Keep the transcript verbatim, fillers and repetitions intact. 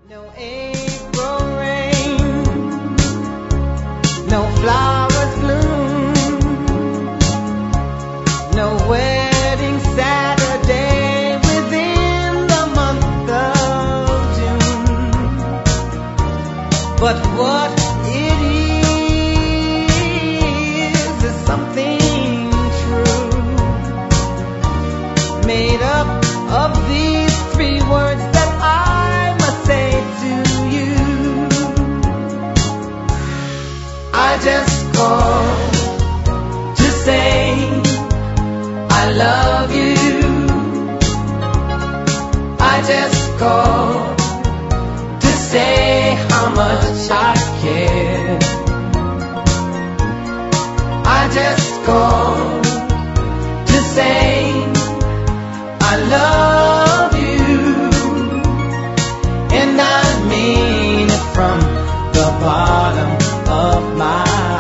No April rain, no flowers bloom, no wedding Saturday within the month of June. But what it is is something true, made up of these three words that I must say to you. I just called to say I love you. I just called to say how much I care. I just called to say I love you, and I mean it from the bottom of my